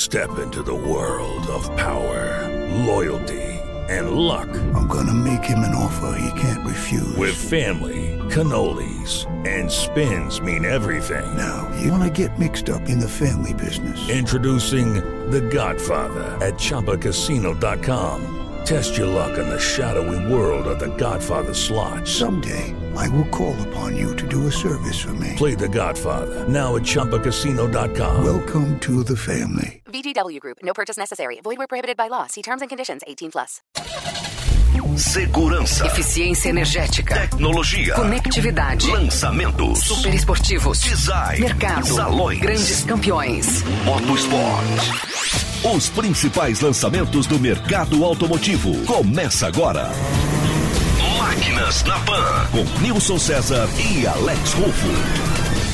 Step into the world of power, loyalty, and luck. I'm gonna make him an offer he can't refuse. With family, cannolis, and spins mean everything. Now, you wanna get mixed up in the family business. Introducing The Godfather at ChumbaCasino.com. Test your luck in the shadowy world of The Godfather slot. Someday, I will call upon you to do a service for me. Play The Godfather now at ChumbaCasino.com. Welcome to the family. VGW Group. No purchase necessary. Void where prohibited by law. See terms and conditions. 18+. Segurança, eficiência energética, tecnologia, conectividade, lançamentos, super esportivos, design, mercado, salões, grandes campeões, Motosport. Os principais lançamentos do mercado automotivo. Começa agora. Máquinas na Pan, com Nilson César e Alex Rufo.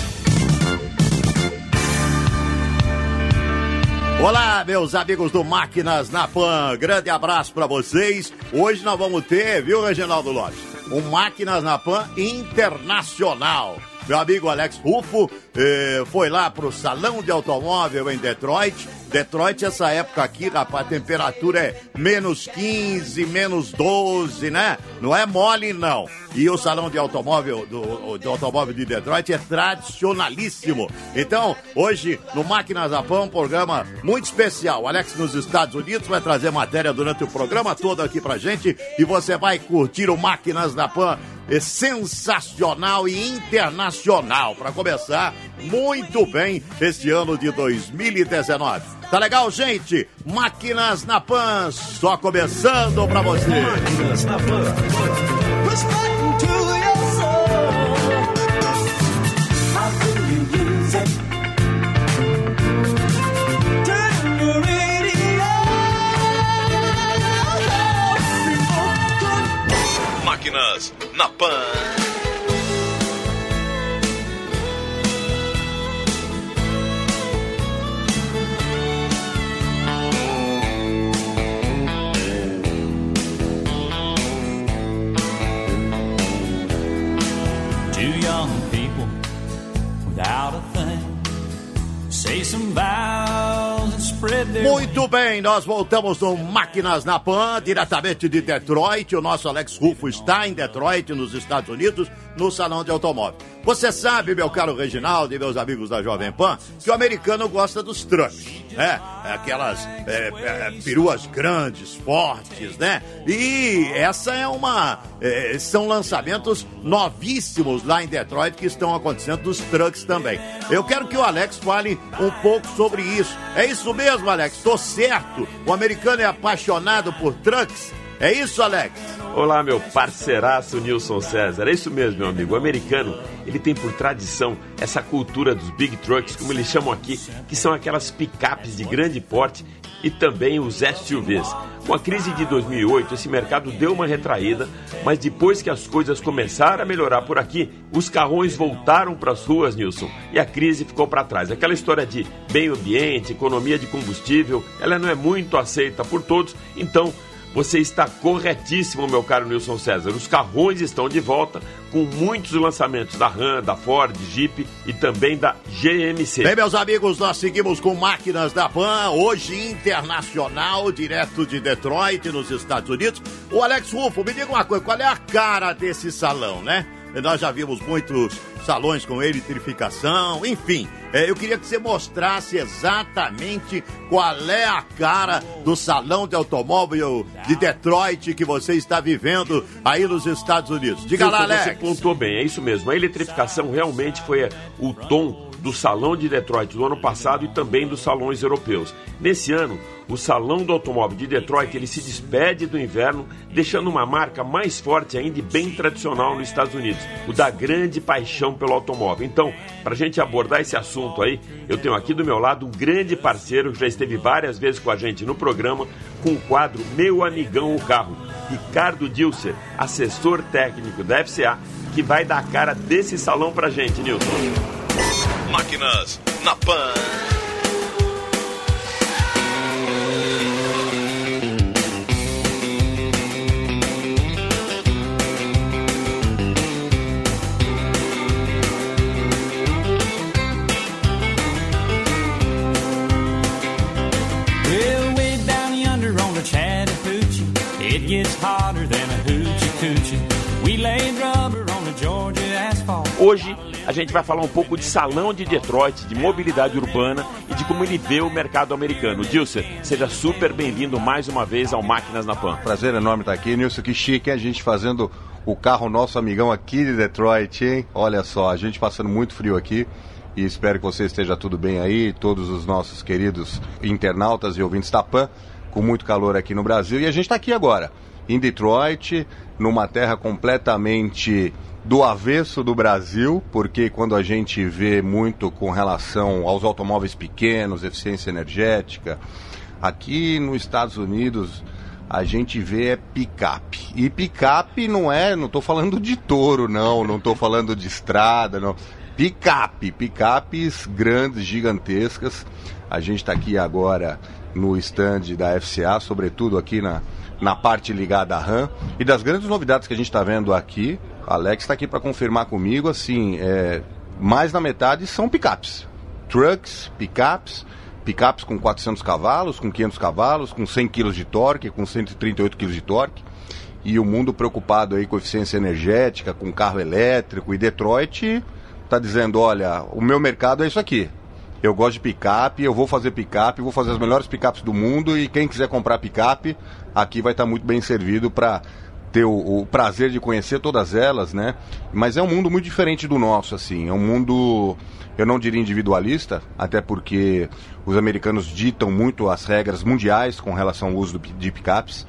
Olá, meus amigos do Máquinas na Pan, grande abraço para vocês. Hoje nós vamos ter, viu, Reginaldo Lopes, um Máquinas na Pan internacional. Meu amigo Alex Rufo foi lá pro Salão de Automóvel em Detroit. Detroit, essa época aqui, rapaz, a temperatura é menos 15, menos 12, né? Não é mole, não. E o Salão de Automóvel do Automóvel de Detroit é tradicionalíssimo. Então, hoje, no Máquinas na Pan, um programa muito especial. O Alex nos Estados Unidos vai trazer matéria durante o programa todo aqui pra gente. E você vai curtir o Máquinas na Pan. É sensacional e internacional. Para começar muito bem este ano de 2019. Tá legal, gente? Máquinas na Pan, só começando pra você. Máquinas na Pan. Máquinas na Pan. Two young people without a thing, say some vows and spread their... Muito bem, nós voltamos no Máquinas na Pan, diretamente de Detroit. O nosso Alex Rufo está em Detroit, nos Estados Unidos, no Salão de Automóvel. Você sabe, meu caro Reginaldo e meus amigos da Jovem Pan, que o americano gosta dos trucks, né? Aquelas peruas grandes, fortes, né? E essa é são lançamentos novíssimos lá em Detroit que estão acontecendo dos trucks também. Eu quero que o Alex fale um pouco sobre isso. É isso mesmo, Alex? Tô certo? O americano é apaixonado por trucks? É isso, Alex? Olá, meu parceiraço Nilson César. É isso mesmo, meu amigo. O americano, ele tem por tradição essa cultura dos big trucks, como eles chamam aqui, que são aquelas picapes de grande porte e também os SUVs. Com a crise de 2008, esse mercado deu uma retraída, mas depois que as coisas começaram a melhorar por aqui, os carrões voltaram para as ruas, Nilson, e a crise ficou para trás. Aquela história de meio ambiente, economia de combustível, ela não é muito aceita por todos, então... Você está corretíssimo, meu caro Nilson César. Os carrões estão de volta com muitos lançamentos da Ram, da Ford, Jeep e também da GMC. Bem, meus amigos, nós seguimos com Máquinas da Pan, hoje internacional, direto de Detroit, nos Estados Unidos. O Alex Rufo, me diga uma coisa, qual é a cara desse salão, né? Nós já vimos muitos salões com eletrificação, enfim. Eu queria que você mostrasse exatamente qual é a cara do Salão de Automóvel de Detroit que você está vivendo aí nos Estados Unidos. Diga lá, Alex. Você pontuou bem, é isso mesmo. A eletrificação realmente foi o tom do Salão de Detroit do ano passado e também dos salões europeus. Nesse ano, o Salão do Automóvel de Detroit ele se despede do inverno, deixando uma marca mais forte ainda e bem tradicional nos Estados Unidos, o da grande paixão pelo automóvel. Então, para a gente abordar esse assunto aí, eu tenho aqui do meu lado um grande parceiro que já esteve várias vezes com a gente no programa, com o quadro Meu Amigão o Carro, Ricardo Dilser, assessor técnico da FCA, que vai dar a cara desse salão pra gente, Nilson. Máquinas na Pan. It gets hotter than a hoochie coochie. We laid rubber on the Georgia asphalt. Hoje a gente vai falar um pouco de salão de Detroit, de mobilidade urbana e de como ele vê o mercado americano. Dilcer, seja super bem-vindo mais uma vez ao Máquinas na Pan. Prazer enorme estar aqui, Nilson, que chique, hein? A gente fazendo o carro nosso amigão aqui de Detroit, hein? Olha só, a gente passando muito frio aqui. E espero que você esteja tudo bem aí, todos os nossos queridos internautas e ouvintes da PAN, com muito calor aqui no Brasil. E a gente está aqui agora, em Detroit, numa terra completamente do avesso do Brasil, porque quando a gente vê muito com relação aos automóveis pequenos, eficiência energética, aqui nos Estados Unidos a gente vê picape. E picape não estou falando de touro, não estou falando de estrada, não. Picapes grandes, gigantescas. A gente está aqui agora no stand da FCA, sobretudo aqui na parte ligada à RAM. E das grandes novidades que a gente está vendo aqui, Alex está aqui para confirmar comigo, assim, mais da metade são picapes. Trucks, picapes com 400 cavalos, com 500 cavalos, com 100 kg de torque, com 138 kg de torque. E o mundo preocupado aí com eficiência energética, com carro elétrico. E Detroit está dizendo, olha, o meu mercado é isso aqui. Eu gosto de picape, eu vou fazer picape, vou fazer as melhores picapes do mundo e quem quiser comprar picape, aqui vai estar muito bem servido para ter o prazer de conhecer todas elas, né? Mas é um mundo muito diferente do nosso, assim. É um mundo, eu não diria individualista, até porque os americanos ditam muito as regras mundiais com relação ao uso de picapes.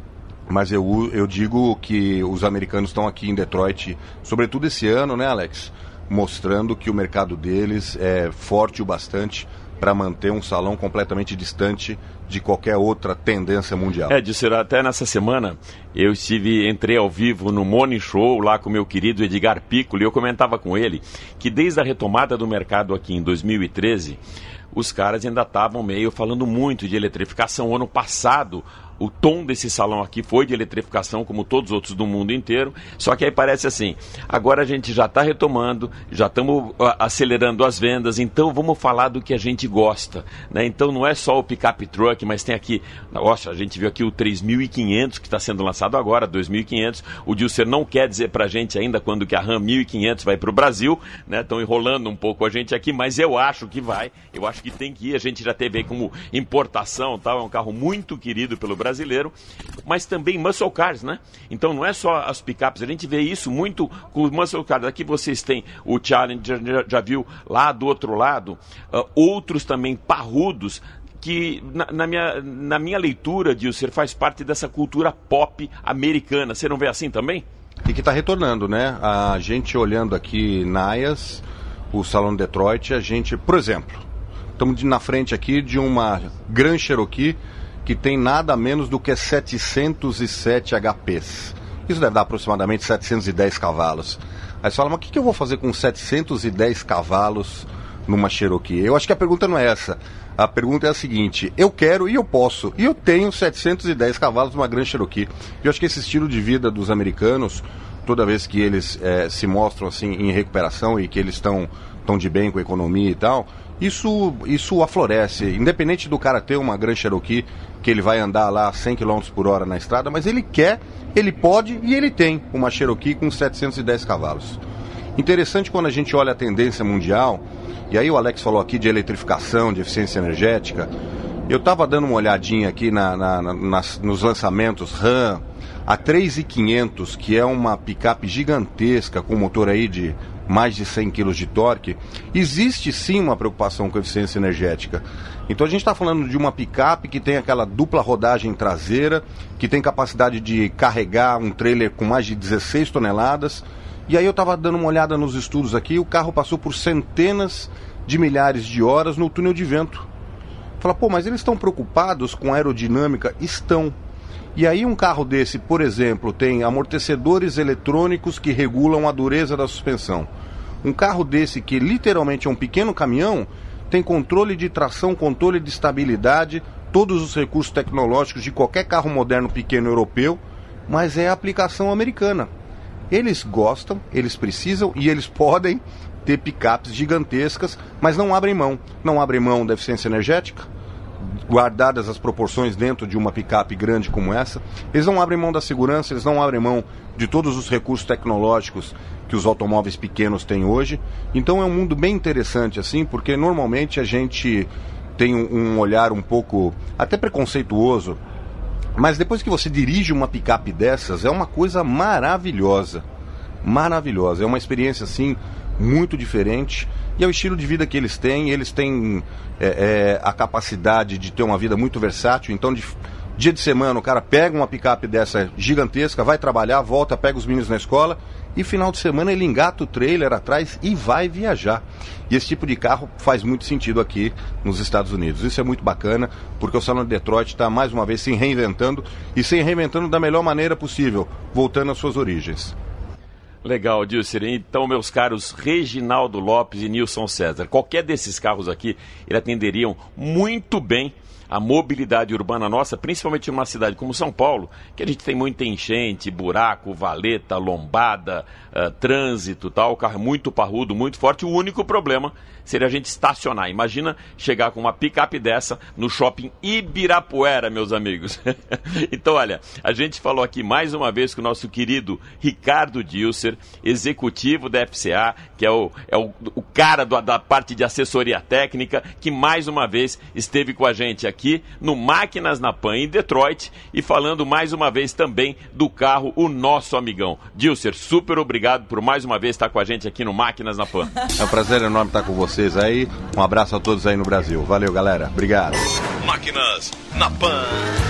Mas eu digo que os americanos estão aqui em Detroit, sobretudo esse ano, né, Alex? Mostrando que o mercado deles é forte o bastante para manter um salão completamente distante de qualquer outra tendência mundial. Dilcer, até nessa semana eu entrei ao vivo no Morning Show lá com o meu querido Edgar Piccoli e eu comentava com ele que desde a retomada do mercado aqui em 2013, os caras ainda estavam meio falando muito de eletrificação. O ano passado, o tom desse salão aqui foi de eletrificação, como todos os outros do mundo inteiro. Só que aí parece assim, agora a gente já está retomando, já estamos acelerando as vendas, então vamos falar do que a gente gosta, né? Então não é só o pick-up truck, mas tem aqui, nossa, a gente viu aqui o 3500 que está sendo lançado agora, 2500. O Dilcer não quer dizer pra gente ainda quando que a RAM 1500 vai para o Brasil, né? Estão enrolando um pouco a gente aqui, mas eu acho que vai, eu acho que tem que ir. A gente já teve aí como importação, tal, é um carro muito querido pelo brasileiro, mas também muscle cars, né? Então não é só as picapes, a gente vê isso muito com os muscle cars. Aqui vocês têm o Challenger, já viu lá do outro lado, outros também parrudos, que na minha leitura, Dilcer, faz parte dessa cultura pop americana. Você não vê assim também? E que está retornando, né? A gente olhando aqui na IAS, o Salão de Detroit, a gente, por exemplo, estamos na frente aqui de uma Grand Cherokee que tem nada menos do que 707 HPs. Isso deve dar aproximadamente 710 cavalos. Aí você fala, mas o que eu vou fazer com 710 cavalos numa Cherokee? Eu acho que a pergunta não é essa. A pergunta é a seguinte, eu quero e eu posso. E eu tenho 710 cavalos numa Grand Cherokee. Eu acho que esse estilo de vida dos americanos, toda vez que eles se mostram assim em recuperação e que eles estão de bem com a economia e tal, isso aflorece. Independente do cara ter uma Grand Cherokee, que ele vai andar lá a 100 km por hora na estrada, mas ele quer, ele pode e ele tem uma Cherokee com 710 cavalos. Interessante quando a gente olha a tendência mundial, e aí o Alex falou aqui de eletrificação, de eficiência energética. Eu estava dando uma olhadinha aqui nos lançamentos RAM, a 3500, que é uma picape gigantesca com motor aí de mais de 100 kg de torque. Existe sim uma preocupação com eficiência energética. Então a gente está falando de uma picape que tem aquela dupla rodagem traseira, que tem capacidade de carregar um trailer com mais de 16 toneladas. E aí eu estava dando uma olhada nos estudos aqui, o carro passou por centenas de milhares de horas no túnel de vento. Fala, pô, mas eles estão preocupados com aerodinâmica? Estão. E aí um carro desse, por exemplo, tem amortecedores eletrônicos que regulam a dureza da suspensão. Um carro desse, que literalmente é um pequeno caminhão, tem controle de tração, controle de estabilidade, todos os recursos tecnológicos de qualquer carro moderno pequeno europeu, mas é a aplicação americana. Eles gostam, eles precisam e eles podem ter picapes gigantescas, mas não abrem mão. Não abrem mão da eficiência energética, guardadas as proporções dentro de uma picape grande como essa. Eles não abrem mão da segurança, eles não abrem mão de todos os recursos tecnológicos que os automóveis pequenos têm hoje. Então é um mundo bem interessante, assim, porque normalmente a gente tem um olhar um pouco até preconceituoso, mas depois que você dirige uma picape dessas, é uma coisa maravilhosa. Maravilhosa. É uma experiência, assim, muito diferente. E é o estilo de vida que eles têm a capacidade de ter uma vida muito versátil. Então, dia de semana, o cara pega uma picape dessa gigantesca, vai trabalhar, volta, pega os meninos na escola, e final de semana ele engata o trailer atrás e vai viajar. E esse tipo de carro faz muito sentido aqui nos Estados Unidos. Isso é muito bacana, porque o Salão de Detroit está mais uma vez se reinventando, e se reinventando da melhor maneira possível, voltando às suas origens. Legal, Dilcer. Então, meus caros Reginaldo Lopes e Nilson César, qualquer desses carros aqui, eles atenderiam muito bem a mobilidade urbana nossa, principalmente numa cidade como São Paulo, que a gente tem muita enchente, buraco, valeta, lombada, trânsito, tal. O carro é muito parrudo, muito forte. O único problema seria a gente estacionar. Imagina chegar com uma picape dessa no shopping Ibirapuera, meus amigos. Então, olha, a gente falou aqui mais uma vez com o nosso querido Ricardo Dilcer, executivo da FCA, que é o cara da parte de assessoria técnica, que mais uma vez esteve com a gente aqui no Máquinas na Pan em Detroit, e falando mais uma vez também do carro, o nosso amigão. Dilcer, super obrigado por mais uma vez estar com a gente aqui no Máquinas na Pan. É um prazer enorme estar com vocês aí. Um abraço a todos aí no Brasil. Valeu, galera. Obrigado. Máquinas na Pan.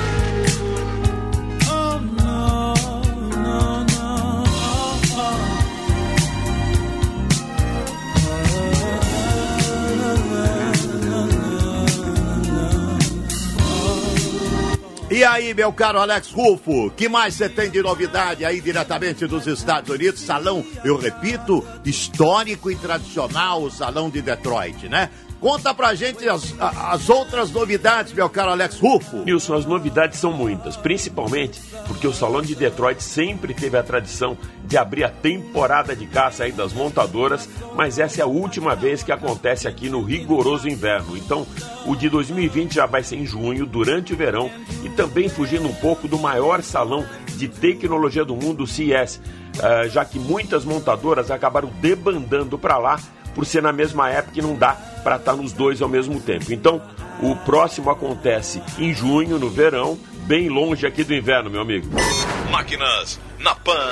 E aí, meu caro Alex Rufo, que mais você tem de novidade aí diretamente dos Estados Unidos? Salão, eu repito, histórico e tradicional, o Salão de Detroit, né? Conta pra gente as outras novidades, meu caro Alex Rufo. Nilson, as novidades são muitas, principalmente porque o Salão de Detroit sempre teve a tradição de abrir a temporada de caça aí das montadoras, mas essa é a última vez que acontece aqui no rigoroso inverno. Então, o de 2020 já vai ser em junho, durante o verão, e também fugindo um pouco do maior salão de tecnologia do mundo, o CES, já que muitas montadoras acabaram debandando para lá, por ser na mesma época e não dá para estar nos dois ao mesmo tempo. Então, o próximo acontece em junho, no verão, bem longe aqui do inverno, meu amigo. Máquinas na Pan.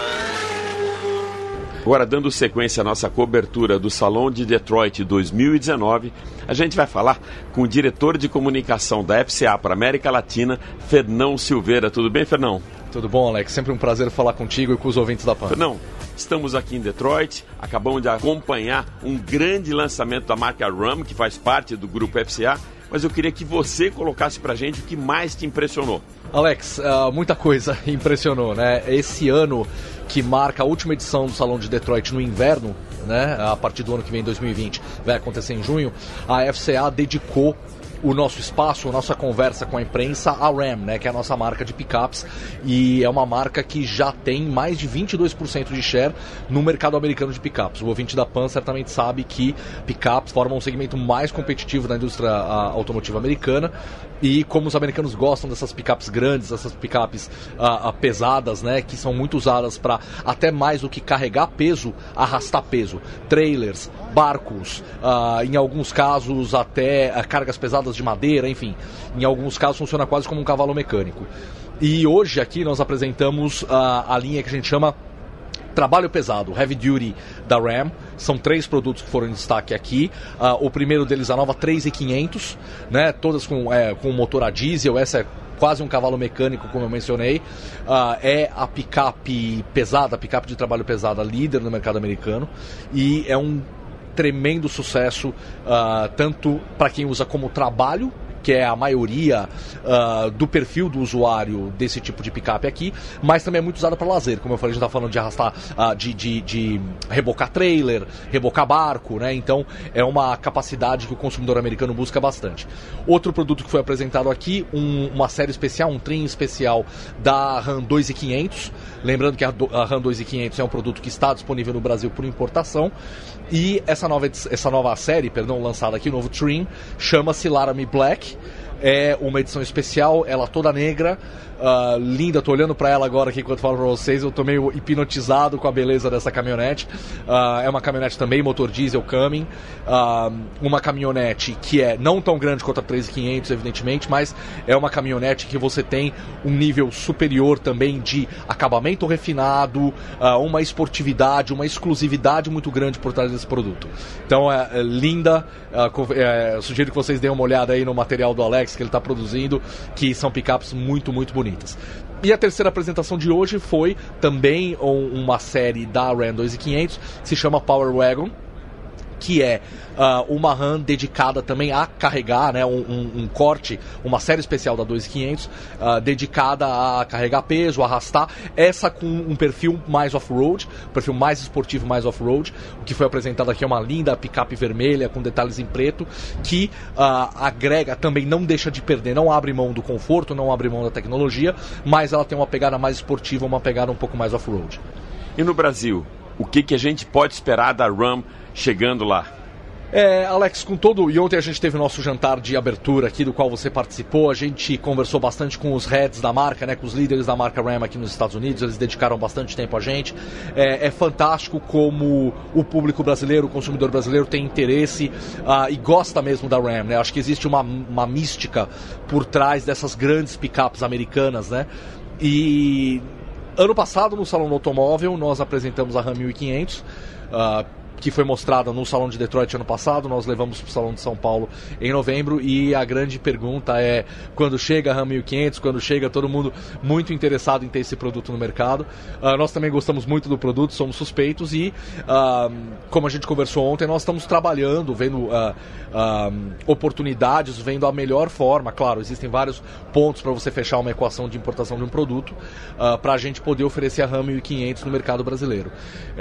Agora, dando sequência à nossa cobertura do Salão de Detroit 2019, a gente vai falar com o diretor de comunicação da FCA para a América Latina, Fernão Silveira. Tudo bem, Fernão? Tudo bom, Alex? Sempre um prazer falar contigo e com os ouvintes da PAN. Fernão, estamos aqui em Detroit, acabamos de acompanhar um grande lançamento da marca Ram, que faz parte do grupo FCA, mas eu queria que você colocasse pra gente o que mais te impressionou. Alex, muita coisa impressionou, né? Esse ano, que marca a última edição do Salão de Detroit no inverno, né? A partir do ano que vem, 2020, vai acontecer em junho, a FCA dedicou o nosso espaço, a nossa conversa com a imprensa, a Ram, né, que é a nossa marca de picapes, e é uma marca que já tem mais de 22% de share no mercado americano de picapes. O ouvinte da PAN certamente sabe que picapes formam um segmento mais competitivo da indústria automotiva americana, e como os americanos gostam dessas picapes grandes, essas picapes pesadas, né, que são muito usadas para até mais do que carregar peso, arrastar peso, trailers, barcos, em alguns casos até cargas pesadas de madeira, enfim, em alguns casos funciona quase como um cavalo mecânico. E hoje aqui nós apresentamos a linha que a gente chama Trabalho Pesado, Heavy Duty da Ram. São 3 produtos que foram em destaque aqui. O primeiro deles, a nova 3500, né, todas com motor a diesel. Essa é quase um cavalo mecânico, como eu mencionei. É a picape pesada, a picape de trabalho pesada líder no mercado americano, e é um tremendo sucesso, tanto para quem usa como trabalho, que é a maioria do perfil do usuário desse tipo de picape aqui, mas também é muito usada para lazer. Como eu falei, a gente está falando de arrastar, de rebocar trailer, rebocar barco, né? Então é uma capacidade que o consumidor americano busca bastante. Outro produto que foi apresentado aqui, uma série especial, um trim especial da Ram 2500. Lembrando que a Ram 2500 é um produto que está disponível no Brasil por importação. E essa nova série, lançada aqui, o novo trim, chama-se Laramie Black. é uma edição especial, ela toda negra, linda. Tô olhando para ela agora aqui enquanto falo para vocês, eu tô meio hipnotizado com a beleza dessa caminhonete. É uma caminhonete também motor diesel Cumming, uma caminhonete que é não tão grande quanto a 3500, evidentemente, mas é uma caminhonete que você tem um nível superior também de acabamento refinado, uma esportividade, uma exclusividade muito grande por trás desse produto. Então é linda. Sugiro que vocês deem uma olhada aí no material do Alex que ele está produzindo, que são picapes muito, muito bonitas. E a terceira apresentação de hoje foi também uma série da Ram 2500, que se chama Power Wagon, que é uma RAM dedicada também a carregar, né, um corte, uma série especial da 2500, dedicada a carregar peso, arrastar, essa com um perfil mais off-road, um perfil mais esportivo, mais off-road. O que foi apresentado aqui é uma linda picape vermelha com detalhes em preto, que agrega, também não deixa de perder, não abre mão do conforto, não abre mão da tecnologia, mas ela tem uma pegada mais esportiva, uma pegada um pouco mais off-road. E no Brasil, o que a gente pode esperar da Ram chegando lá? Alex, e ontem a gente teve o nosso jantar de abertura aqui, do qual você participou. A gente conversou bastante com os heads da marca, né, com os líderes da marca Ram aqui nos Estados Unidos. Eles dedicaram bastante tempo a gente. É fantástico como o público brasileiro, o consumidor brasileiro tem interesse e gosta mesmo da Ram, né? Acho que existe uma mística por trás dessas grandes picapes americanas, né? E ano passado, no Salão do Automóvel, nós apresentamos a Ram 1500, que foi mostrada no Salão de Detroit ano passado. Nós levamos para o Salão de São Paulo em novembro, e a grande pergunta é quando chega a Ram 1500, quando chega, todo mundo muito interessado em ter esse produto no mercado. Nós também gostamos muito do produto, somos suspeitos, e como a gente conversou ontem, nós estamos trabalhando, vendo oportunidades, vendo a melhor forma. Claro, existem vários pontos para você fechar uma equação de importação de um produto, para a gente poder oferecer a Ram 1500 no mercado brasileiro.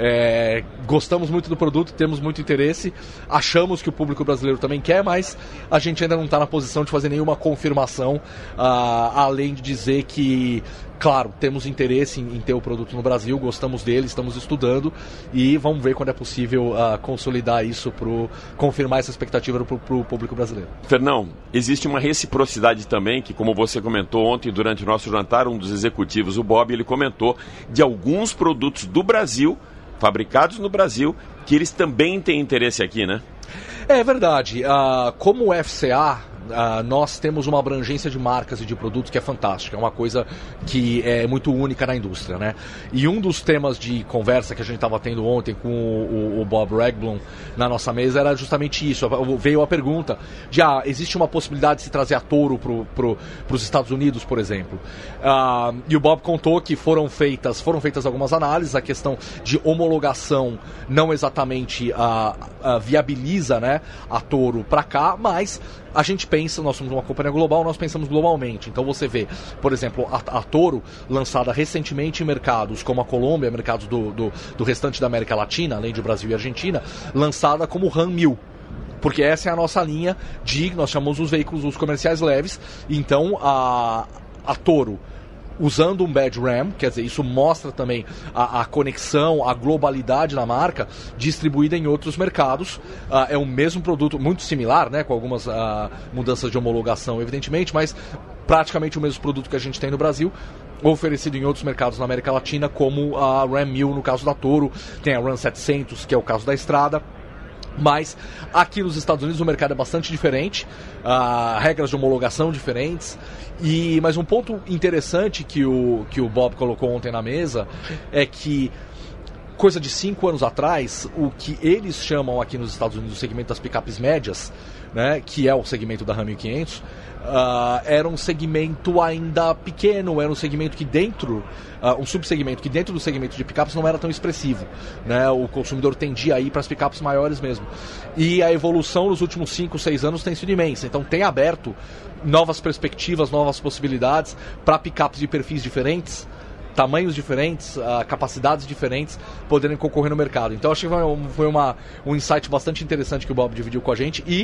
Gostamos muito do produto, temos muito interesse, achamos que o público brasileiro também quer, mas a gente ainda não está na posição de fazer nenhuma confirmação, além de dizer que, claro, temos interesse em ter o produto no Brasil, gostamos dele, estamos estudando, e vamos ver quando é possível consolidar isso, confirmar essa expectativa para o público brasileiro. Fernão, existe uma reciprocidade também, que, como você comentou ontem durante o nosso jantar, um dos executivos, o Bob, ele comentou de alguns produtos do Brasil, fabricados no Brasil, que eles também têm interesse aqui, né? É verdade. Como FCA, nós temos uma abrangência de marcas e de produtos que é fantástica, é uma coisa que é muito única na indústria, né? E um dos temas de conversa que a gente estava tendo ontem com o Bob Regblom na nossa mesa era justamente isso. Veio a pergunta de, existe uma possibilidade de se trazer a Toro para os Estados Unidos, por exemplo. E o Bob contou que foram feitas algumas análises. A questão de homologação não exatamente viabiliza, né, a Toro para cá, mas a gente pensa, nós somos uma companhia global, nós pensamos globalmente. Então você vê, por exemplo, a Toro, lançada recentemente em mercados como a Colômbia, mercados do restante da América Latina, além de Brasil e Argentina, lançada como Ram 1000. Porque essa é a nossa linha nós chamamos os veículos, os comerciais leves. Então a Toro, usando um badge Ram, quer dizer, isso mostra também a conexão, a globalidade da marca, distribuída em outros mercados. É o mesmo produto, muito similar, né, com algumas mudanças de homologação, evidentemente, mas praticamente o mesmo produto que a gente tem no Brasil, oferecido em outros mercados na América Latina, como a Ram 1000 no caso da Toro, tem a Ram 700, que é o caso da Estrada. Mas aqui nos Estados Unidos o mercado é bastante diferente, regras de homologação diferentes. Mas um ponto interessante que o Bob colocou ontem na mesa é que, coisa de 5 anos atrás, o que eles chamam aqui nos Estados Unidos o segmento das picapes médias, né, que é o segmento da Ram 1500, era um segmento ainda pequeno, era um segmento que um subsegmento que dentro do segmento de picapes não era tão expressivo, né? O consumidor tendia a ir para as picapes maiores mesmo. E a evolução nos últimos 5, 6 anos tem sido imensa, então tem aberto novas perspectivas, novas possibilidades para picapes de perfis diferentes, tamanhos diferentes, capacidades diferentes, poderem concorrer no mercado. Então acho que foi um insight bastante interessante que o Bob dividiu com a gente, e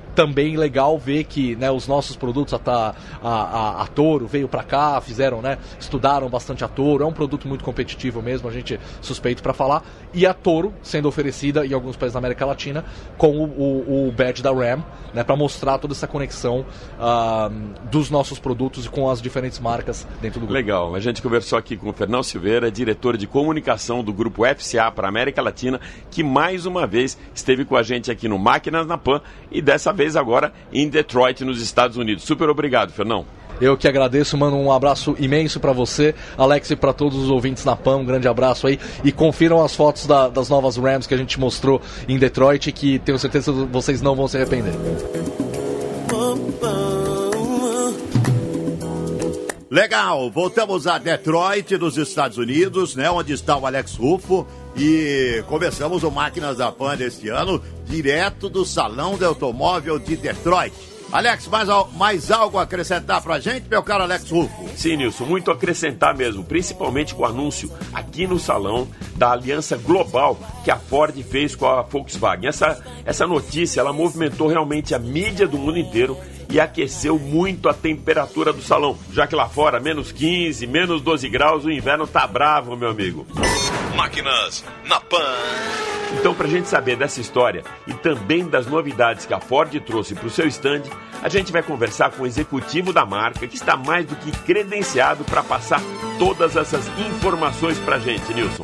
também legal ver que, né, os nossos produtos, a Toro veio para cá, fizeram, né, estudaram bastante a Toro, é um produto muito competitivo mesmo, a gente suspeito para falar, e a Toro sendo oferecida em alguns países da América Latina com o badge da Ram, né, para mostrar toda essa conexão dos nossos produtos e com as diferentes marcas dentro do grupo. Legal, a gente conversou aqui com o Fernão Silveira, diretor de comunicação do grupo FCA para a América Latina, que mais uma vez esteve com a gente aqui no Máquinas na Pan e dessa vez agora em Detroit, nos Estados Unidos. Super obrigado, Fernão. Eu que agradeço, mando um abraço imenso para você, Alex, e para todos os ouvintes na PAN, um grande abraço aí, e confiram as fotos das novas Rams que a gente mostrou em Detroit, que tenho certeza que vocês não vão se arrepender. Legal, voltamos a Detroit, nos Estados Unidos, né, onde está o Alex Ruffo, e começamos o Máquinas da PAN deste ano, direto do Salão de Automóvel de Detroit. Alex, mais algo a acrescentar pra gente, meu caro Alex Ruffo? Sim, Nilson, muito a acrescentar mesmo, principalmente com o anúncio aqui no salão da aliança global que a Ford fez com a Volkswagen. Essa notícia, ela movimentou realmente a mídia do mundo inteiro e aqueceu muito a temperatura do salão, já que lá fora, menos 15, menos 12 graus, o inverno tá bravo, meu amigo. Máquinas na Pan. Então, para a gente saber dessa história e também das novidades que a Ford trouxe para o seu stand, a gente vai conversar com o executivo da marca, que está mais do que credenciado para passar todas essas informações para a gente, Nilson.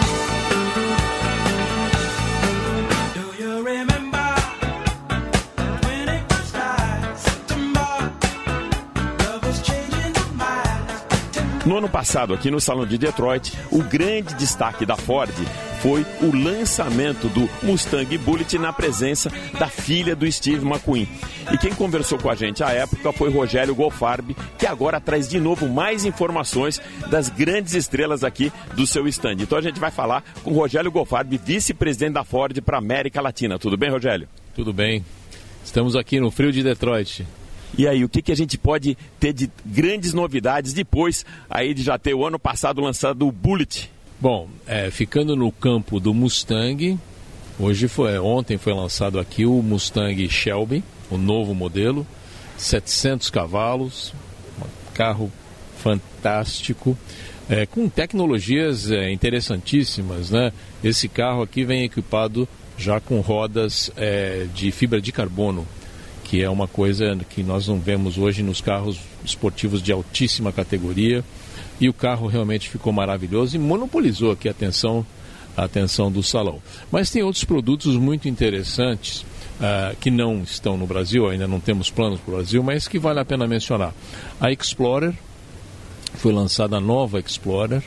No ano passado, aqui no Salão de Detroit, o grande destaque da Ford foi o lançamento do Mustang Bullitt na presença da filha do Steve McQueen. E quem conversou com a gente à época foi Rogério Goldfarb, que agora traz de novo mais informações das grandes estrelas aqui do seu stand. Então a gente vai falar com Rogério Goldfarb, vice-presidente da Ford para a América Latina. Tudo bem, Rogério? Tudo bem. Estamos aqui no frio de Detroit. E aí, o que a gente pode ter de grandes novidades depois aí de já ter o ano passado lançado o Bullitt? Bom, ficando no campo do Mustang, ontem foi lançado aqui o Mustang Shelby, o novo modelo, 700 cavalos, um carro fantástico, com tecnologias interessantíssimas, né? Esse carro aqui vem equipado já com rodas de fibra de carbono, que é uma coisa que nós não vemos hoje nos carros esportivos de altíssima categoria, e o carro realmente ficou maravilhoso e monopolizou aqui a atenção do salão. Mas tem outros produtos muito interessantes que não estão no Brasil, ainda não temos planos para o Brasil, mas que vale a pena mencionar. A Explorer, foi lançada a nova Explorer,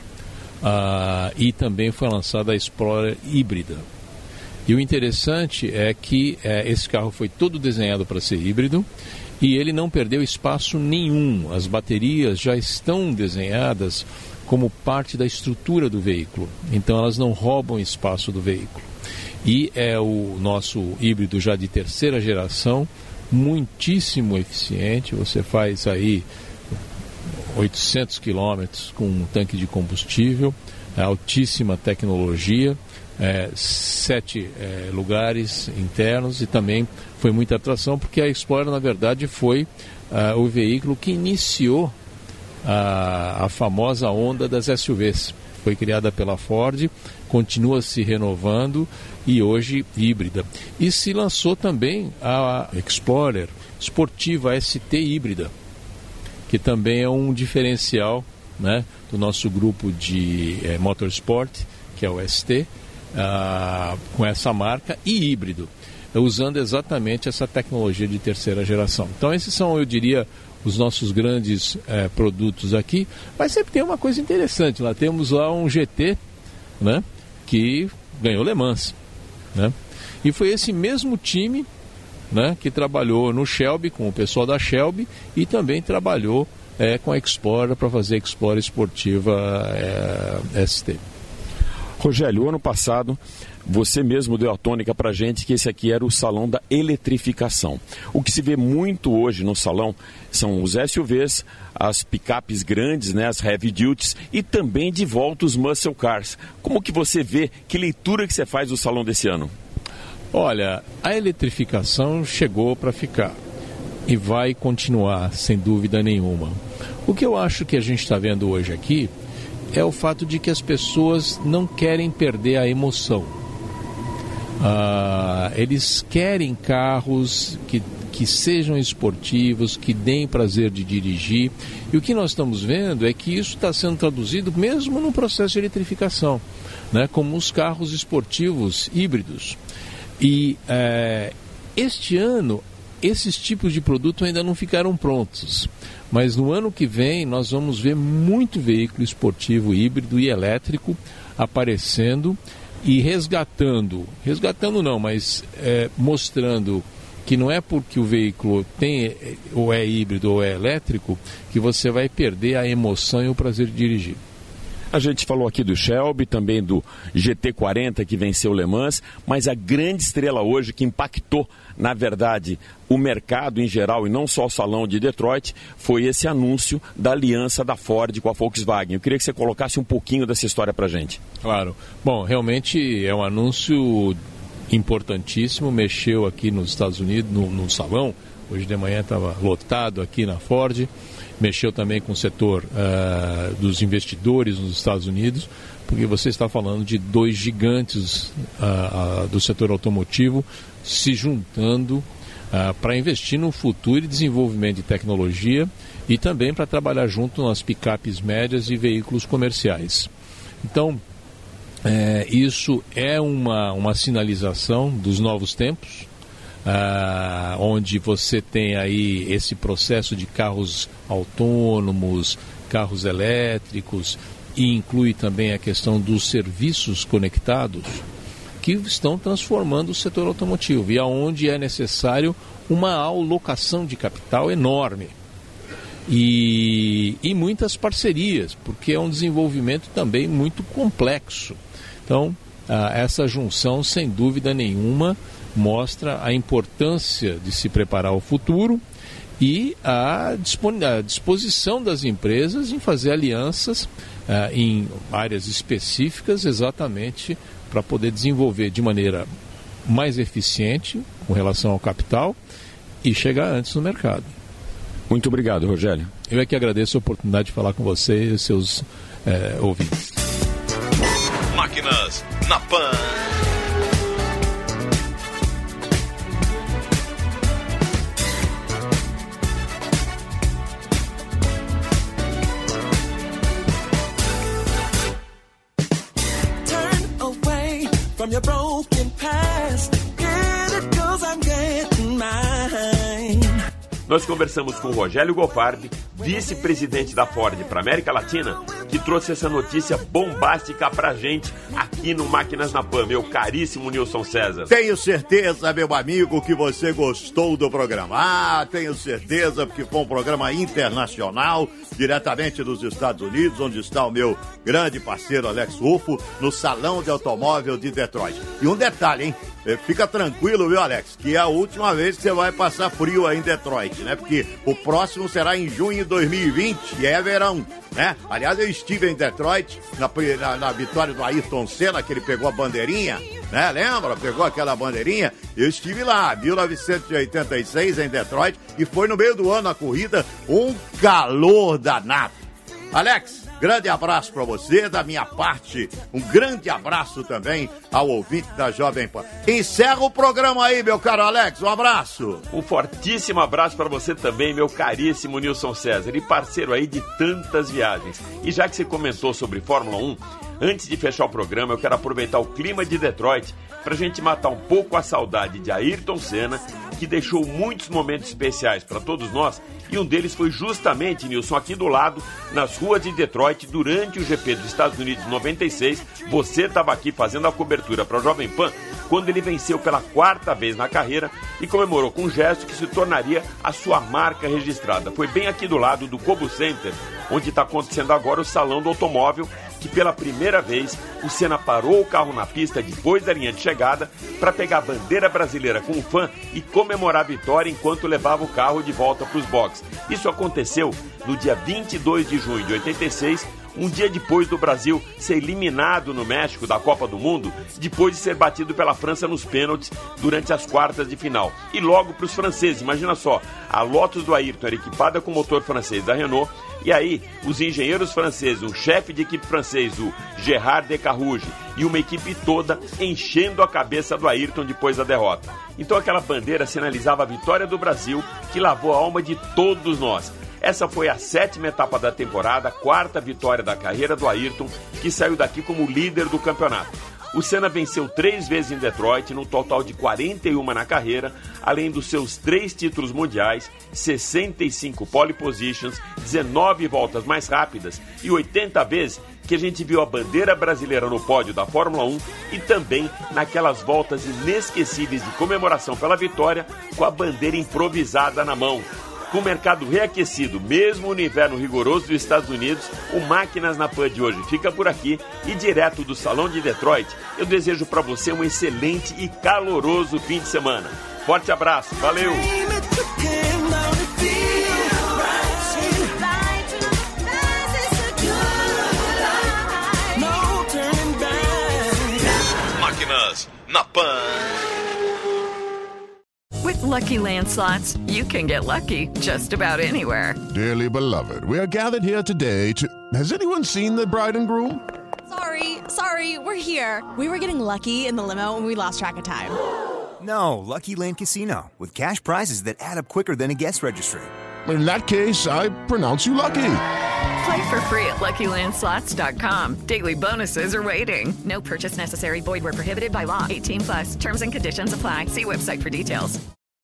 e também foi lançada a Explorer híbrida. E o interessante é que esse carro foi todo desenhado para ser híbrido e ele não perdeu espaço nenhum. As baterias já estão desenhadas como parte da estrutura do veículo, então elas não roubam espaço do veículo. E é o nosso híbrido já de terceira geração, muitíssimo eficiente. Você faz aí 800 quilômetros com um tanque de combustível, altíssima tecnologia. 7 lugares internos, e também foi muita atração porque a Explorer na verdade foi o veículo que iniciou a famosa onda das SUVs. Foi criada pela Ford, continua se renovando e hoje híbrida. E se lançou também a Explorer Sportiva ST híbrida, que também é um diferencial, né, do nosso grupo de motorsport, que é o ST, com essa marca, e híbrido, usando exatamente essa tecnologia de terceira geração. Então esses são, eu diria, os nossos grandes produtos aqui. Mas sempre tem uma coisa interessante, lá temos lá um GT, né, que ganhou Le Mans, né, e foi esse mesmo time, né, que trabalhou no Shelby, com o pessoal da Shelby, e também trabalhou com a Explorer para fazer a Explorer esportiva ST. Rogério, ano passado você mesmo deu a tônica para a gente que esse aqui era o salão da eletrificação. O que se vê muito hoje no salão são os SUVs, as picapes grandes, né, as heavy duties, e também de volta os muscle cars. Como que você vê, que leitura que você faz do salão desse ano? Olha, a eletrificação chegou para ficar e vai continuar, sem dúvida nenhuma. O que eu acho que a gente está vendo hoje aqui é o fato de que as pessoas não querem perder a emoção. Eles querem carros que sejam esportivos, que deem prazer de dirigir. E o que nós estamos vendo é que isso está sendo traduzido mesmo no processo de eletrificação, né, como os carros esportivos híbridos. E este ano, esses tipos de produto ainda não ficaram prontos. Mas no ano que vem nós vamos ver muito veículo esportivo híbrido e elétrico aparecendo e resgatando não, mas mostrando que não é porque o veículo tem ou é híbrido ou é elétrico que você vai perder a emoção e o prazer de dirigir. A gente falou aqui do Shelby, também do GT40 que venceu o Le Mans, mas a grande estrela hoje que impactou, na verdade, o mercado em geral e não só o salão de Detroit, foi esse anúncio da aliança da Ford com a Volkswagen. Eu queria que você colocasse um pouquinho dessa história pra gente. Claro. Bom, realmente é um anúncio importantíssimo, mexeu aqui nos Estados Unidos, no salão. Hoje de manhã estava lotado aqui na Ford. Mexeu também com o setor dos investidores nos Estados Unidos, porque você está falando de dois gigantes do setor automotivo se juntando para investir no futuro e desenvolvimento de tecnologia e também para trabalhar junto nas picapes médias e veículos comerciais. Então, isso é uma sinalização dos novos tempos, onde você tem aí esse processo de carros autônomos, carros elétricos, e inclui também a questão dos serviços conectados, que estão transformando o setor automotivo, e aonde é necessário uma alocação de capital enorme. E muitas parcerias, porque é um desenvolvimento também muito complexo. Então, essa junção, sem dúvida nenhuma, mostra a importância de se preparar ao futuro e a disposição das empresas em fazer alianças em áreas específicas, exatamente para poder desenvolver de maneira mais eficiente com relação ao capital e chegar antes no mercado. Muito obrigado, Rogério. Eu é que agradeço a oportunidade de falar com você e seus ouvintes. Máquinas na Pan. From your broken past, get it 'cause I'm getting mine. Nós conversamos com o Rogério Gofarbi, vice-presidente da Ford para a América Latina, que trouxe essa notícia bombástica pra gente aqui no Máquinas na Pan, meu caríssimo Nilson César. Tenho certeza, meu amigo, que você gostou do programa. Tenho certeza, porque foi um programa internacional, diretamente dos Estados Unidos, onde está o meu grande parceiro Alex Rufo, no Salão de Automóvel de Detroit. E um detalhe, hein? Fica tranquilo, viu, Alex? Que é a última vez que você vai passar frio aí em Detroit, né? Porque o próximo será em junho de 2020, e é verão, né? Aliás, eu estive em Detroit na vitória do Ayrton Senna, que ele pegou a bandeirinha, né? Lembra? Pegou aquela bandeirinha. Eu estive lá, 1986, em Detroit, e foi no meio do ano a corrida, um calor danado. Alex, grande abraço para você, da minha parte, um grande abraço também ao ouvinte da Jovem Pan. Encerra o programa aí, meu caro Alex, um abraço. Um fortíssimo abraço para você também, meu caríssimo Nilson César, e parceiro aí de tantas viagens. E já que você comentou sobre Fórmula 1, antes de fechar o programa, eu quero aproveitar o clima de Detroit para a gente matar um pouco a saudade de Ayrton Senna, que deixou muitos momentos especiais para todos nós, e um deles foi justamente, Nilson, aqui do lado, nas ruas de Detroit, durante o GP dos Estados Unidos 96. Você estava aqui fazendo a cobertura para a Jovem Pan, quando ele venceu pela 4ª vez na carreira e comemorou com um gesto que se tornaria a sua marca registrada. Foi bem aqui do lado do Kobo Center, onde está acontecendo agora o Salão do Automóvel, que pela primeira vez o Senna parou o carro na pista depois da linha de chegada para pegar a bandeira brasileira com o fã e comemorar a vitória enquanto levava o carro de volta para os boxes. Isso aconteceu no dia 22 de junho de 86, um dia depois do Brasil ser eliminado no México da Copa do Mundo, depois de ser batido pela França nos pênaltis durante as quartas de final. E logo para os franceses, imagina só, a Lotus do Ayrton era equipada com motor francês da Renault, e aí os engenheiros franceses, um chefe de equipe francês, o Gerard Decarrouge, e uma equipe toda enchendo a cabeça do Ayrton depois da derrota. Então aquela bandeira sinalizava a vitória do Brasil, que lavou a alma de todos nós. Essa foi a 7ª etapa da temporada, a 4ª vitória da carreira do Ayrton, que saiu daqui como líder do campeonato. O Senna venceu 3 vezes em Detroit, num total de 41 na carreira, além dos seus 3 títulos mundiais, 65 pole positions, 19 voltas mais rápidas e 80 vezes que a gente viu a bandeira brasileira no pódio da Fórmula 1 e também naquelas voltas inesquecíveis de comemoração pela vitória com a bandeira improvisada na mão. Com o mercado reaquecido, mesmo no inverno rigoroso dos Estados Unidos, o Máquinas na Pan de hoje fica por aqui e direto do Salão de Detroit, eu desejo para você um excelente e caloroso fim de semana. Forte abraço, valeu! Máquinas na Pan. With Lucky Land Slots, you can get lucky just about anywhere. Dearly beloved, we are gathered here today to... Has anyone seen the bride and groom? Sorry, we're here. We were getting lucky in the limo and we lost track of time. No, Lucky Land Casino, with cash prizes that add up quicker than a guest registry. In that case, I pronounce you lucky. Play for free at LuckyLandSlots.com. Daily bonuses are waiting. No purchase necessary. Void where prohibited by law. 18+. Terms and conditions apply. See website for details.